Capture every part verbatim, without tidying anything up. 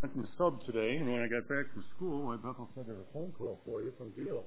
Went to the sub today, and when I got back from school, my Bethel said there was a phone call for you from Gail.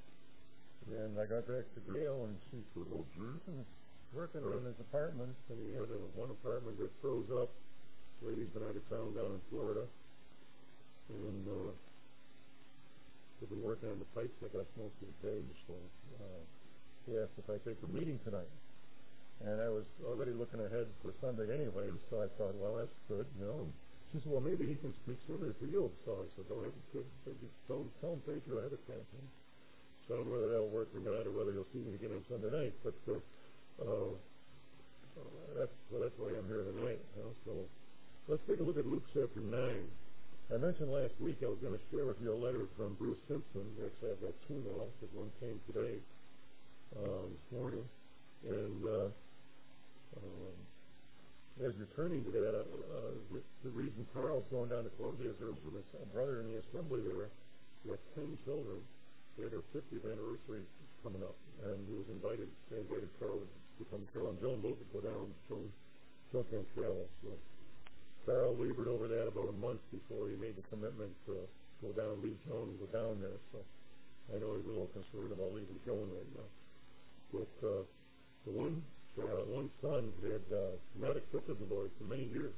And I got back to Gail, and she said, "Oh, Jason is working on his apartment, and he had a, one apartment that froze up. Lady's been out of town down in Florida, and uh, they've been working on the pipes that got most of the page. So uh, he asked if I take the meeting tonight, and I was already looking ahead for Sunday anyway. So I thought, well, that's good, you know." She said, "Well, maybe he can speak sooner for you." So I said, "Don't tell him, tell him thank you ahead of time." So I don't know whether that'll work or not, or whether you'll see me again on Sunday night. But uh, uh, that's well, that's why I'm here tonight. You know? So let's take a look at Luke chapter nine. I mentioned last week I was going to share with you a letter from Bruce Simpson. Actually, I've got two now, because one came today, uh, this morning, and. Uh, um, As you're turning to that, uh, uh, the, the reason Carl's going down to Columbia is there's a brother in the assembly there with ten children. They had their fiftieth anniversary coming up, and he was invited. They invited Carl to come. Carl and Joan both to go down. Joan, Joan can't travel. So Carl labored over that about a month before he made the commitment to go down, leave Joan, and go down there. So I know he's a little concerned about leaving Joan right now. But uh, the one. Uh, one son had uh, not accepted the Lord for many years.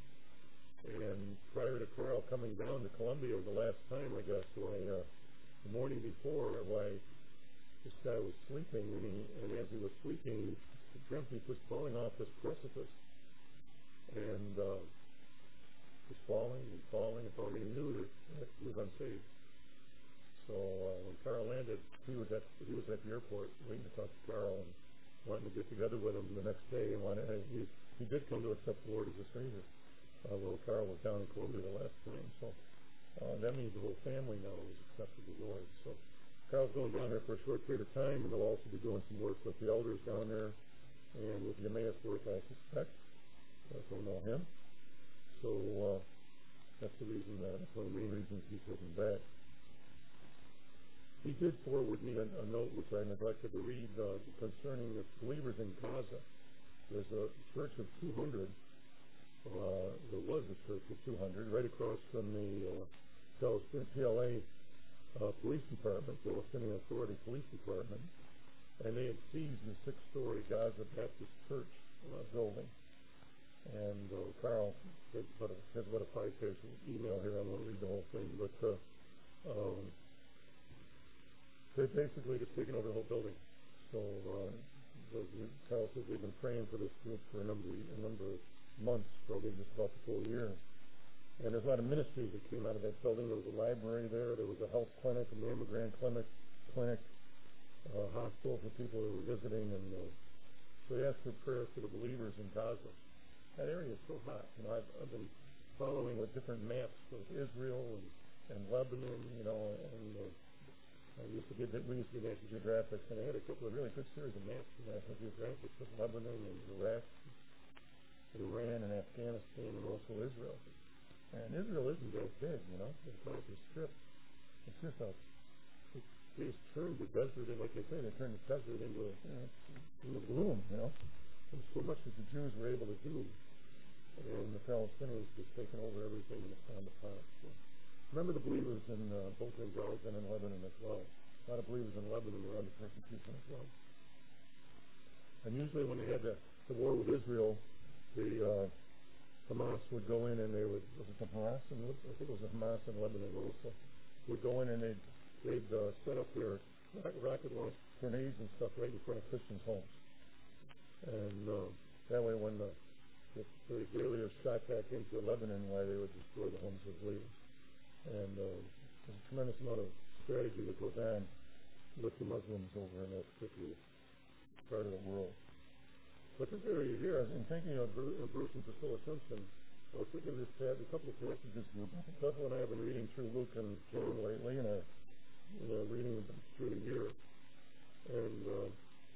And prior to Carl coming down to Columbia was the last time, I guess, why uh, the morning before, why this guy was sleeping, and, he, and as he was sleeping, he dreamt he was falling off this precipice. And uh, was falling and falling and falling. He knew that, that he was unsaved. So uh, when Carl landed, he was at he was at the airport waiting to talk to Carl, and wanting to get together with him the next day, and wanted, uh, he, he did come to accept the Lord as a Savior. Uh, well, Carl was down in Columbia the last time, so uh, that means the whole family now has accepted the Lord. So Carl's going down there for a short period of time, and they'll also be doing some work with the elders down there, and with the Emmaus work, I suspect. I don't know him. So uh, that's the reason, uh, that's one of the main reasons he's taking back. He did forward me a, a note which I neglected to read uh, concerning the believers in Gaza. There's a church of two hundred. Uh, there was a church of two hundred right across from the uh, P L A uh, Police Department, the Palestinian Authority Police Department, and they had seized the six-story Gaza Baptist Church uh, building. And uh, Carl has about a, has about a five-page email here. I won't read the whole thing, but. Uh, um, They've basically just taken over the whole building. So uh, Carl says they've been praying for this group for a number, a number of months, probably just about the full year. And there's a lot of ministries that came out of that building. There was a library there. There was a health clinic, a mammogram clinic, clinic, uh, hospital for people who were visiting. And uh, so they asked for prayer for the believers in Gaza. That area is so hot. You know, I've, I've been following with different maps of Israel and, and Lebanon, you know, and uh, I used to get, we used to get National Geographic, and I had a couple of really good series of maps from National Geographic of Lebanon and Iraq, and Iran and Afghanistan, and also Israel. And Israel isn't that big, you know. It's not a strip. It's just a, it, they just turned the desert, and like I say, they turned the desert into a, you know, into a bloom, you know. There's so much that the Jews were able to do, and the Palestinians just taken over everything and found the pot. So. Remember the believers in uh, both in Gaza and in Lebanon as well. A lot of believers in Lebanon were under persecution as well. And usually when they had the, the war with Israel, the uh, Hamas would go in and they would, was it the Hamas? In, I think it was the Hamas in Lebanon also, would go in and they'd, they'd uh, set up their rocket launch grenades and stuff right in front of Christians' homes. And uh, that way when the, the, the Israelis shot back into Lebanon, why they would destroy the homes of believers. And uh, there's a tremendous amount of strategy that goes on with the Muslims over in that particular part of the world. But this area here, in thinking of Bruce and Priscilla Simpson, I was thinking of this, a couple of passages. Bethel and I have been reading through Luke and John lately, and are you know, reading through the year. And uh,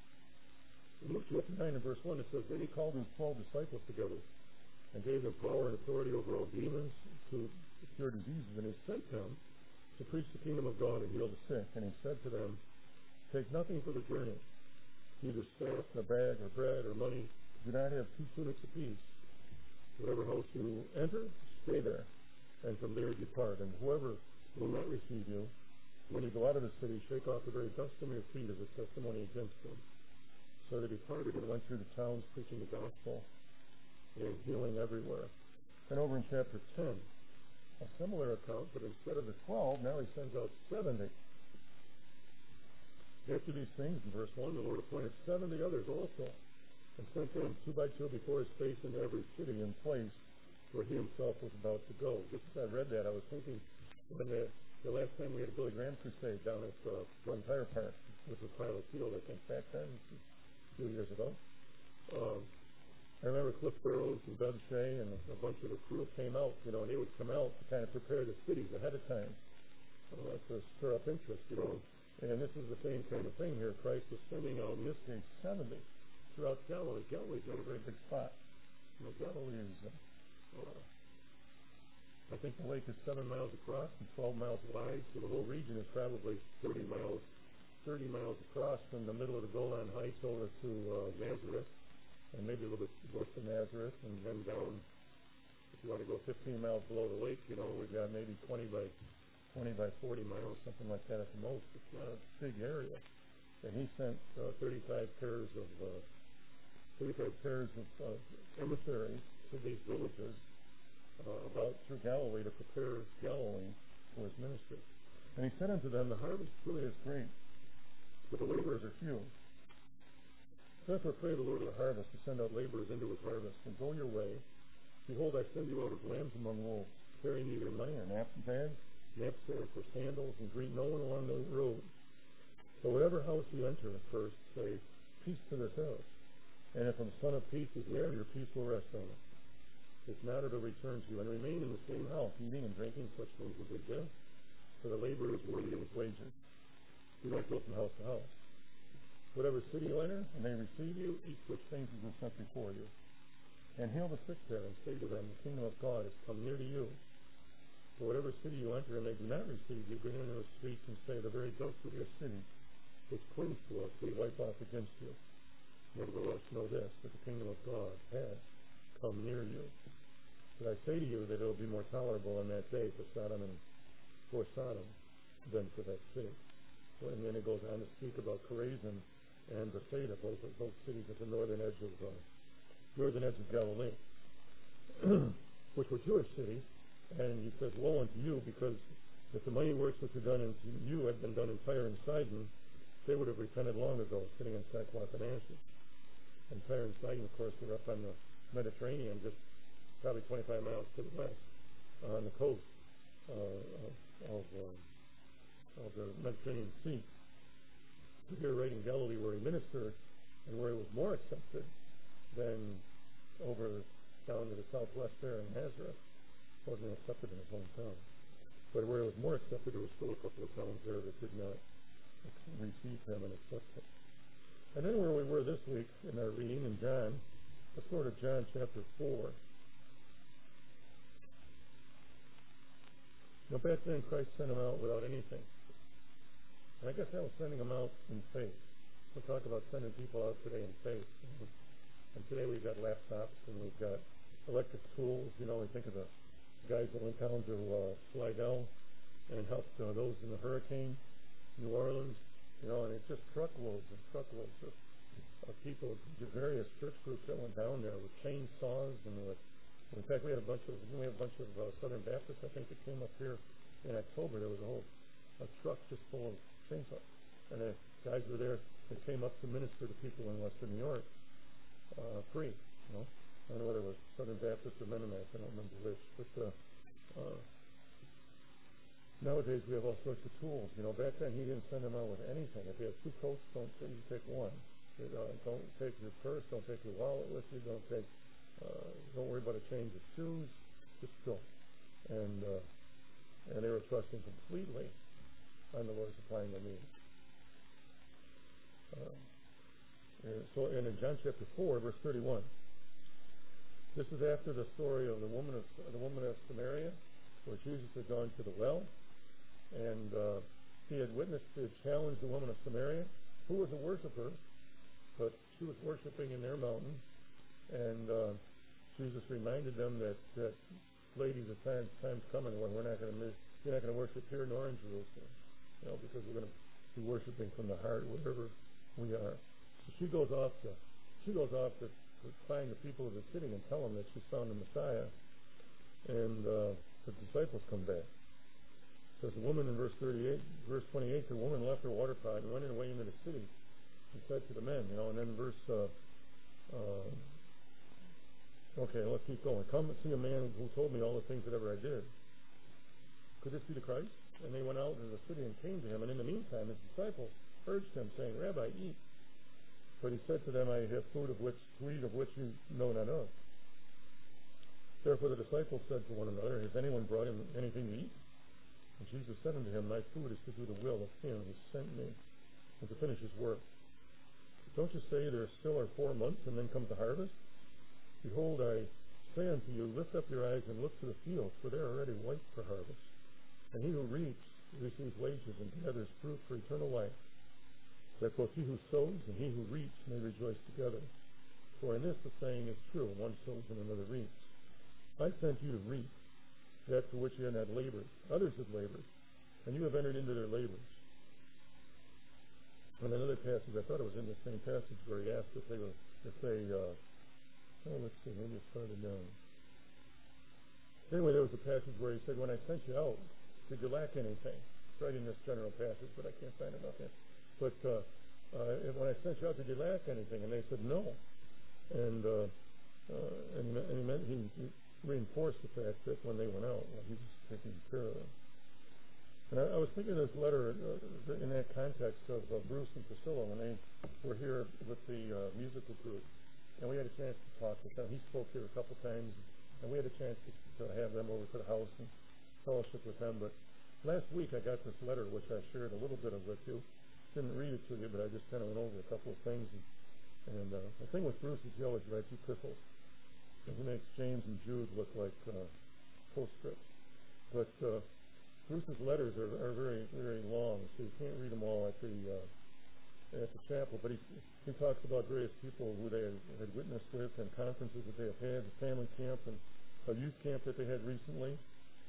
in Luke chapter nine and verse one, it says, "Then he called his twelve disciples together and gave them power and authority over all demons to cure diseases, and he sent them to preach the kingdom of God and heal the sick. And he said to them, take nothing for the journey, neither staff, nor bag, or bread, or money. Do not have two tunics apiece. Whatever house you enter, stay there. and from there depart. And whoever will not receive you, when you go out of the city, shake off the very dust from your feet as a testimony against them. So they departed and went through the towns preaching the gospel and healing everywhere. And over in chapter ten, a similar account, but instead of the twelve, now he sends out seventy. After these things, in verse one, the Lord appointed seventy others also, and sent them two by two before his face into every city and place where he himself was about to go. Just as I read that, I was thinking when the, the last time we had a Billy Graham crusade down at uh, Glen Tire Park, which was Pilot Field, I think, back then, a few years ago. Um, I remember Cliff Burrows and Doug Shea and a bunch of the crew came out, you know, and they would come out to kind of prepare the cities ahead of time uh, to stir up interest, you know. And this is the same kind of thing here. Christ was sending out, in this case, seventy throughout Galilee. Galilee's not a very big spot. You know, Galilee is, uh, uh, I think the lake is seven miles across and twelve miles wide, so the whole region is probably thirty miles, thirty miles across from the middle of the Golan Heights over to uh, Nazareth, and maybe a little bit north of Nazareth, and then down, if you want to go fifteen miles below the lake, you know, we've got maybe twenty by forty miles, something like that at the most. It's not a big area. And he sent uh, thirty-five pairs of uh, thirty-five pairs of uh, emissaries to these villages uh, about through Galilee to prepare Galilee for his ministry. And he said unto them, the harvest really is great, but the laborers are few. Therefore pray the Lord of the harvest to send out laborers into his harvest. And go your way. Behold, I send you out as lambs among wolves, carrying neither money or napkin bags, knapsacks or sandals, and greet no one along the road. So whatever house you enter first, say, peace to this house. And if a son of peace is there, your peace will rest on it. If not, it will return to you. And remain in the same house, eating and drinking such things as they give, for the laborer is worthy of his wages. Do not go from house to house. Whatever city you enter, and they receive you, eat such things as are set before you. And heal the sick there, and say to them, the kingdom of God has come near to you. For whatever city you enter, and they do not receive you, go into the streets and say, the very dust of your city, which clings to us, we wipe off against you. Nevertheless, know this, that the kingdom of God has come near you. But I say to you that it will be more tolerable on that day for Sodom and for Sodom than for that city. And then it goes on to speak about Chorazin and Bethsaida, both both cities at the northern edge of uh, northern edge of Galilee, which were Jewish cities. And he says, woe unto you, because if the mighty works which were done unto you had been done in Tyre and Sidon, they would have repented long ago, sitting in sackcloth and ashes. And Tyre and Sidon, of course, are up on the Mediterranean, just probably twenty-five miles to the west, uh, on the coast uh, of, uh, of the Mediterranean Sea. Here, right in Galilee, where he ministered, and where he was more accepted than over down to the southwest there in Nazareth. Wasn't accepted in his hometown. But where it was more accepted, there was still a couple of towns there that did not receive him and accept him. And then where we were this week in our reading in John, let's go to John chapter four. Now back then Christ sent him out without anything. And I guess that was sending them out in faith. We'll talk about sending people out today in faith. And today we've got laptops and we've got electric tools. You know, we think of the guys that went down to uh, Slidell and helped uh, those in the hurricane, New Orleans, you know, and it's just truckloads and truckloads of, of people, various church groups that went down there with chainsaws and with, in fact, we had a bunch of, we had a bunch of uh, Southern Baptists, I think, that came up here in October. There was a whole a truck just full of chainsaws, and the guys were there that came up to minister to people in Western New York, uh, free, you know. I don't know whether it was Southern Baptist or Mennonites, I don't remember which, but uh, uh, nowadays we have all sorts of tools. You know, back then he didn't send them out with anything. If you have two coats, don't say you take one. You know, don't take your purse, don't take your wallet with you, don't take, uh, don't worry about a change of shoes, just go. And uh, and they were trusting completely on the Lord supplying their needs. Uh, and so, and in John chapter four, verse thirty-one. This is after the story of the woman of the woman of Samaria, where Jesus had gone to the well, and uh, he had witnessed, he had challenged the woman of Samaria, who was a worshiper, but she was worshiping in their mountain, and uh, Jesus reminded them that, that lady, the time, time's coming when we're not going to miss, you're not going to worship here nor in Jerusalem, you know, because we're going to be worshiping from the heart wherever we are. So she goes off to, she goes off to, to find the people of the city and tell them that she's found the Messiah. And uh, the disciples come back. It says the woman in verse thirty-eight, verse twenty-eight, the woman left her water pot and went away into the city and said to the men, you know, and then verse, uh, uh, okay, let's keep going. Come and see a man who told me all the things that ever I did. Could this be the Christ? And they went out into the city and came to him, and in the meantime his disciples urged him, saying, Rabbi, eat. But he said to them, I have food of which, to eat of which you know not of. Therefore the disciples said to one another, has anyone brought him anything to eat? And Jesus said unto him, my food is to do the will of him who sent me, and to finish his work. Don't you say there still are four months, and then comes the harvest? Behold, I say unto you, lift up your eyes and look to the fields, for they are already white for harvest. And he who reaps receives wages, and gathers fruit for eternal life, that both he who sows and he who reaps may rejoice together. For in this the saying is true, one sows and another reaps. I sent you to reap that for which you had not labored. Others have labored, and you have entered into their labors. And another passage, I thought it was in the same passage, where he asked if they were, if they, uh, oh, let's see, maybe it's further down. Anyway, there was a passage where he said, when I sent you out, did you lack anything? It's right in this general passage, but I can't find it offhand. But uh, uh, when I sent you out, did you lack anything? And they said, no. And uh, uh, and, and he, meant, he, he reinforced the fact that when they went out, well, he was taking care of them. And I, I was thinking of this letter uh, in that context of uh, Bruce and Priscilla when they were here with the uh, musical group, and we had a chance to talk with them. He spoke here a couple times, and we had a chance to, to have them over to the house and fellowship with them. But last week I got this letter, which I shared a little bit of with you. Didn't read it to you, but I just kind of went over a couple of things. And, and uh, the thing with Bruce is he always writes epistles. And he makes James and Jude look like uh, postscripts. But uh, Bruce's letters are, are very, very long, so you can't read them all at the uh, at the chapel. But he he talks about various people who they had, had witnessed with, and conferences that they have had, the family camp and a youth camp that they had recently.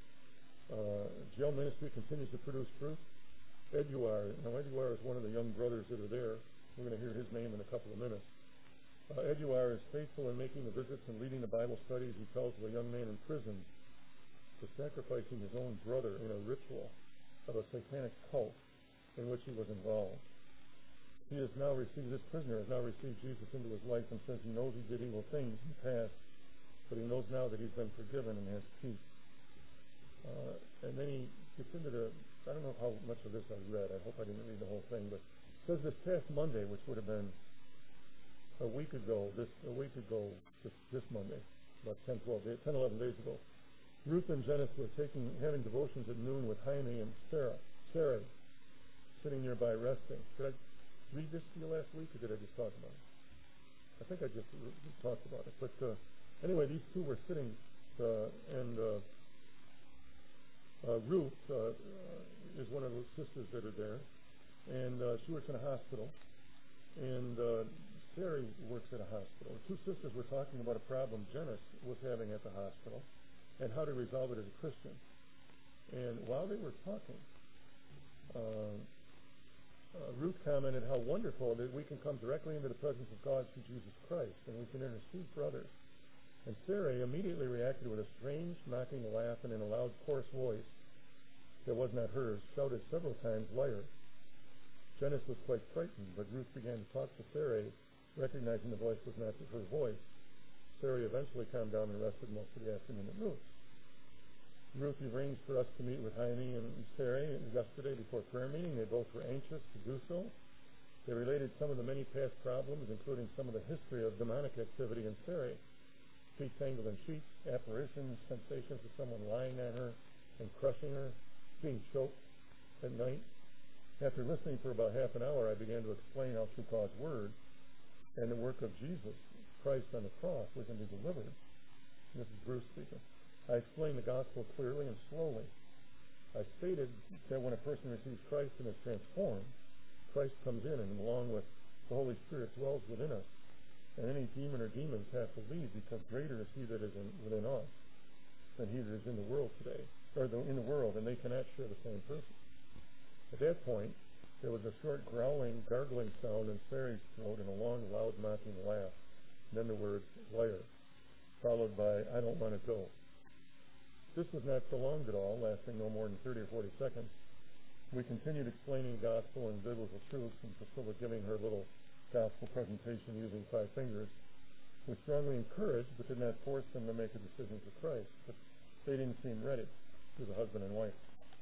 Uh, jail ministry continues to produce fruit. Eduard, now Eduard is one of the young brothers that are there. We're going to hear his name in a couple of minutes. Uh, Eduard is faithful in making the visits and leading the Bible studies. He tells of a young man in prison for sacrificing his own brother in a ritual of a satanic cult in which he was involved. He has now received, this prisoner has now received Jesus into his life, and says he knows he did evil things in the past, but he knows now that he's been forgiven and has peace. Uh, and then he gets into the, I don't know how much of this I read. I hope I didn't read the whole thing, but it says this past Monday, which would have been a week ago, this a week ago, this, this Monday, about ten, twelve days, ten, eleven days ago, Ruth and Janice were taking, having devotions at noon with Jaime and Sarah, Sarah, sitting nearby resting. Did I read this to you last week, or did I just talk about it? I think I just, just talked about it. But uh, anyway, these two were sitting, uh, and uh, uh, Ruth uh, is one of those sisters that are there, and uh, she works in a hospital, and uh, Sarah works at a hospital. The two sisters were talking about a problem Janice was having at the hospital and how to resolve it as a Christian. And while they were talking, uh, uh, Ruth commented how wonderful that we can come directly into the presence of God through Jesus Christ, and we can intercede for others. And Sarah immediately reacted with a strange, mocking laugh, and in a loud, coarse voice that was not hers, shouted several times, "Liar." Janice was quite frightened, but Ruth began to talk to Sarah, recognizing the voice was not her voice. Sarah eventually calmed down and rested most of the afternoon at Ruth. Ruth arranged for us to meet with Jaime and Sarah yesterday before prayer meeting. They both were anxious to do so. They related some of the many past problems, including some of the history of demonic activity in Sarah. Feet tangled in sheets, apparitions, sensations of someone lying on her and crushing her, being choked at night. After listening for about half an hour, I began to explain how through God's Word and the work of Jesus Christ on the cross we can be delivered. This is Bruce speaking. I explained the gospel clearly and slowly. I stated that when a person receives Christ and is transformed, Christ comes in, and along with the Holy Spirit dwells within us. And any demon or demons have to leave, because greater is he that is in, within us than he that is in the world today, or the, in the world, and they cannot share the same person. At that point, there was a short growling, gargling sound in Sary's throat and a long, loud, mocking laugh. And then the words, liar, followed by, I don't want to go. This was not prolonged at all, lasting no more than thirty or forty seconds. We continued explaining gospel and biblical truths, and Priscilla giving her little gospel presentation using five fingers. We strongly encouraged, but did not force them to make a decision for Christ. But they didn't seem ready, to the husband and wife.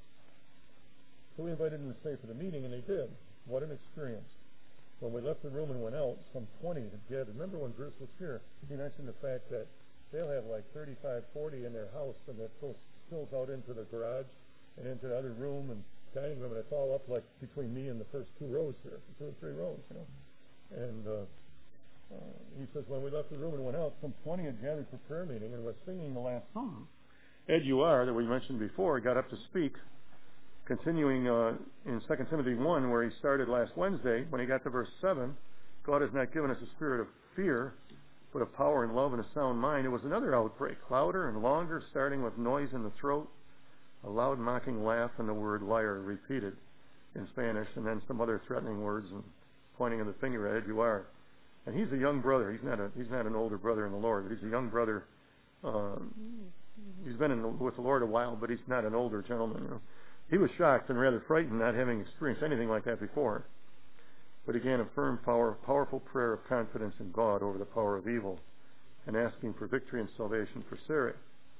So we invited them to stay for the meeting, and they did. What an experience. When we left the room and went out, some twenty had gathered. Remember when Bruce was here, he mentioned the fact that they'll have like thirty-five, forty in their house, and that goes spills out into the garage and into the other room and dining room, and it's all up like between me and the first two rows here, two or three rows, you know. And uh, uh, he says, when we left the room and went out, some twenty had gathered for prayer meeting and was singing the last song. Ed Uar, that we mentioned before, got up to speak, continuing uh, in Second Timothy one, where he started last Wednesday. When he got to verse seven, God has not given us a spirit of fear, but of power and love and a sound mind. It was another outbreak, louder and longer, starting with noise in the throat, a loud mocking laugh, and the word liar repeated in Spanish, and then some other threatening words and pointing of the finger at Ed Uar. And he's a young brother. He's not a he's not an older brother in the Lord, but he's a young brother. Uh, he's been in the, with the Lord a while, but he's not an older gentleman. You know. He was shocked and rather frightened, not having experienced anything like that before. But again, a firm, power, powerful prayer of confidence in God over the power of evil, and asking for victory and salvation for Sarah.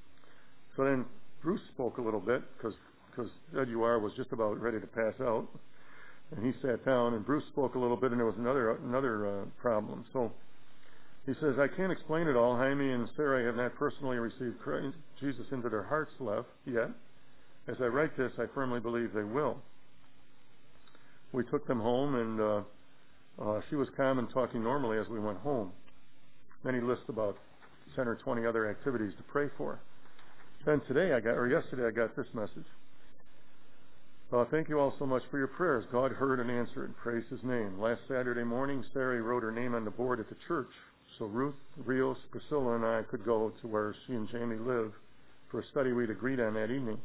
So then Bruce spoke a little bit, because because Ed Uar was just about ready to pass out, and he sat down, and Bruce spoke a little bit, and there was another another uh, problem. So he says, I can't explain it all. Jaime and Sarah have not personally received Christ, Jesus into their hearts left yet. As I write this, I firmly believe they will. We took them home, and uh, uh, she was calm and talking normally as we went home. Then he lists about ten or twenty other activities to pray for. Then today I got, or yesterday I got this message. Uh, thank you all so much for your prayers. God heard and answered. Praise his name. Last Saturday morning, Sarah wrote her name on the board at the church, so Ruth, Rios, Priscilla, and I could go to where she and Jamie live for a study we'd agreed on that evening.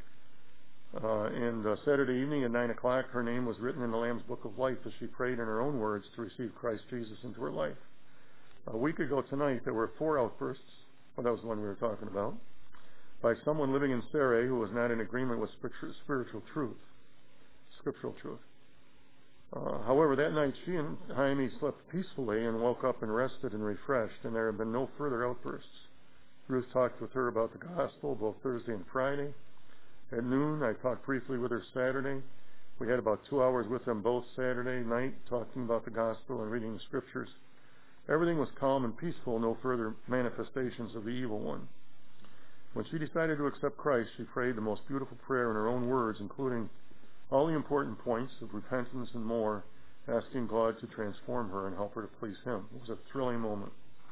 Uh, and uh, Saturday evening at nine o'clock, her name was written in the Lamb's Book of Life as she prayed in her own words to receive Christ Jesus into her life. A week ago tonight, there were four outbursts, well, that was the one we were talking about, by someone living in Saray who was not in agreement with spiritual truth, scriptural truth. Uh, however, that night she and Jaime slept peacefully and woke up and rested and refreshed, and there have been no further outbursts. Ruth talked with her about the gospel both Thursday and Friday. At noon, I talked briefly with her Saturday. We had about two hours with them both Saturday night, talking about the gospel and reading the scriptures. Everything was calm and peaceful, no further manifestations of the evil one. When she decided to accept Christ, she prayed the most beautiful prayer in her own words, including all the important points of repentance and more, asking God to transform her and help her to please him. It was a thrilling moment.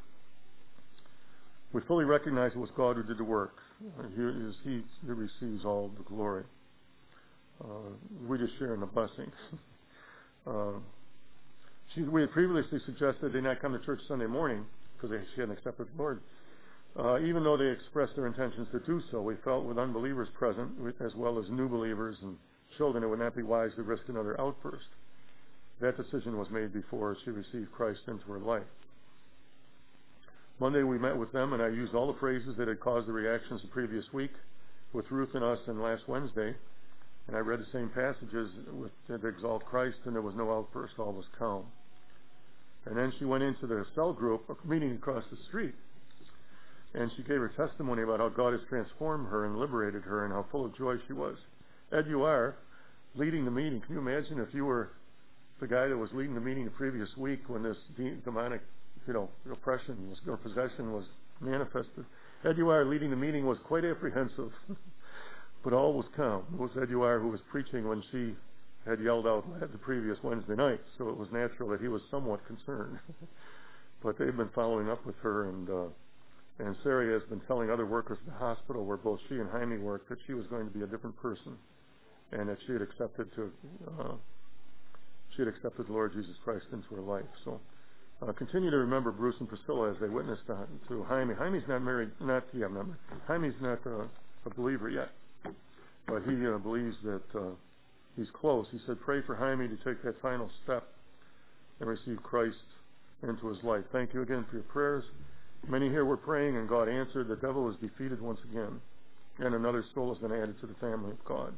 We fully recognize it was God who did the work. He, is he who receives all the glory. Uh, we just share in the blessing. uh, she, we had previously suggested they not come to church Sunday morning because she hadn't accepted the Lord. Uh, even though they expressed their intentions to do so, we felt with unbelievers present, as well as new believers and children, it would not be wise to risk another outburst. That decision was made before she received Christ into her life. Monday we met with them, and I used all the phrases that had caused the reactions the previous week with Ruth and us and last Wednesday, and I read the same passages with, that exalt Christ, and there was no outburst, all was calm. And then she went into the cell group, a meeting across the street, and she gave her testimony about how God has transformed her and liberated her and how full of joy she was. Ed Uar, leading the meeting. Can you imagine if you were the guy that was leading the meeting the previous week when this de- demonic, you know, oppression was, or possession was manifested? Ed Uar leading the meeting was quite apprehensive, but all was calm. It was Ed Uar who was preaching when she had yelled out the previous Wednesday night, so it was natural that he was somewhat concerned. But they've been following up with her, and uh, and Sarah has been telling other workers at the hospital where both she and Jaime worked that she was going to be a different person, and that she had accepted to uh, she had accepted the Lord Jesus Christ into her life. So Uh, continue to remember Bruce and Priscilla as they witnessed to, to Jaime. Jaime's not married, not, yeah, not married. Jaime's not uh, a believer yet, but he uh, believes that uh, he's close. He said, pray for Jaime to take that final step and receive Christ into his life. Thank you again for your prayers. Many here were praying and God answered. The devil is defeated once again, and another soul has been added to the family of God.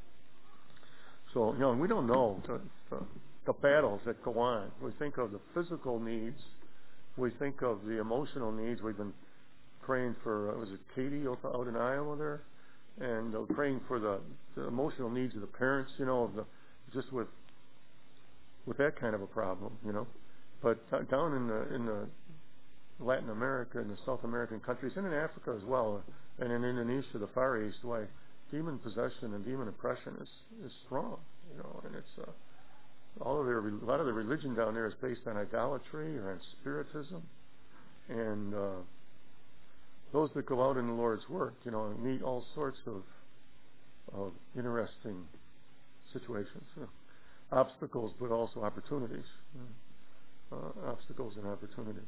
So, you know, we don't know the, the, the battles that go on. We think of the physical needs. We think of the emotional needs. We've been praying for, uh, was it Katie out in Iowa there? And uh, praying for the, the emotional needs of the parents, you know, of the, just with with that kind of a problem, you know. But uh, down in the, in the Latin America and the South American countries, and in Africa as well, uh, and in Indonesia, the Far East, why demon possession and demon oppression is, is strong, you know, and it's uh, all of their, a lot of the religion down there is based on idolatry or on spiritism, and uh, those that go out in the Lord's work, you know, meet all sorts of, of interesting situations, you know, obstacles, but also opportunities, you know, uh, obstacles and opportunities.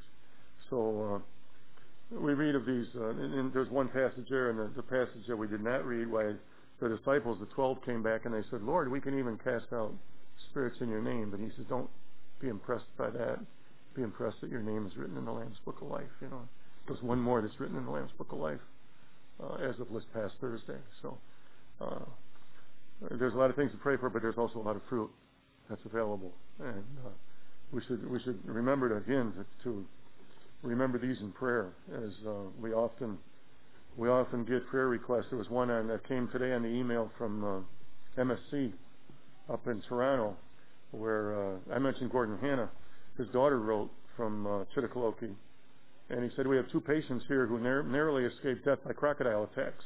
So uh, we read of these, uh, and, and there's one passage there, and the, the passage that we did not read, why the disciples, the twelve, came back and they said, Lord, we can even cast out spirits in your name. But he says, don't be impressed by that. Be impressed that your name is written in the Lamb's Book of Life. You know, there's one more that's written in the Lamb's Book of Life uh, as of this past Thursday. So uh, there's a lot of things to pray for, but there's also a lot of fruit that's available, and uh, we should we should remember to, again to, to remember these in prayer, as uh, we often we often get prayer requests. There was one on, that came today on the email from uh, M S C up in Toronto, where uh, I mentioned Gordon Hanna. His daughter wrote from uh, Chittikaloki, and he said, we have two patients here who nar- narrowly escaped death by crocodile attacks.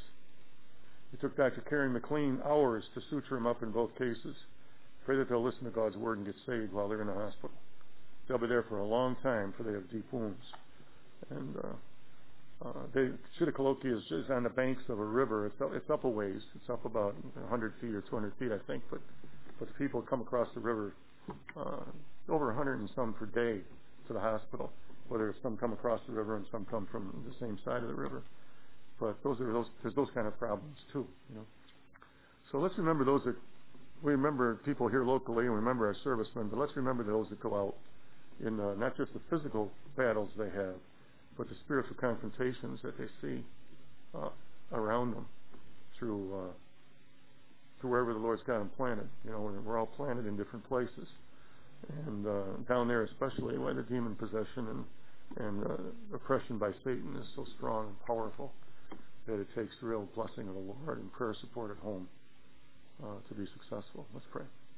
It took Doctor Karen McLean hours to suture them up in both cases. Pray that they'll listen to God's word and get saved while they're in the hospital. They'll be there for a long time, for they have deep wounds. And uh, uh, they, Chittikaloki is, is on the banks of a river. It's up, it's up a ways. It's up about one hundred feet or two hundred feet, I think. But but the people come across the river uh, over one hundred and some per day to the hospital. Whether some come across the river and some come from the same side of the river. But those are those. There's those kind of problems too, you know. So let's remember those that we remember people here locally, and we remember our servicemen. But let's remember those that go out in uh, not just the physical battles they have, but the spiritual confrontations that they see uh, around them through uh, through wherever the Lord's got them planted. You know, we're, we're all planted in different places, and uh, down there especially, why the demon possession and and uh, oppression by Satan is so strong and powerful that it takes real blessing of the Lord and prayer support at home uh, to be successful. Let's pray.